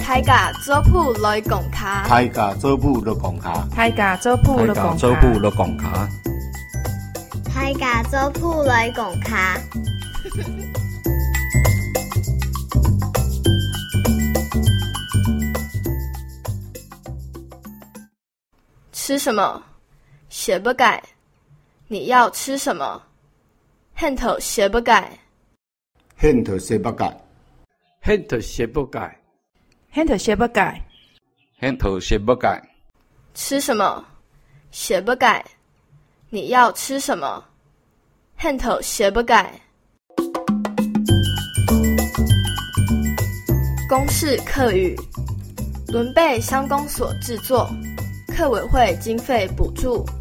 大家做谱来讲卡， 大家做谱来讲卡， 大家做谱来讲卡， 做谱来讲卡， 大家做谱来讲卡。 吃什么？写不改？你要吃什么？恨头写不改？ 恨头写不改？ 恨头写不改？ 恨头写不改？ 恨头写不改？ 吃什么？写不改？你要吃什么？恨头写不改？公视客语，伦贝乡公所制作，客委会经费补助。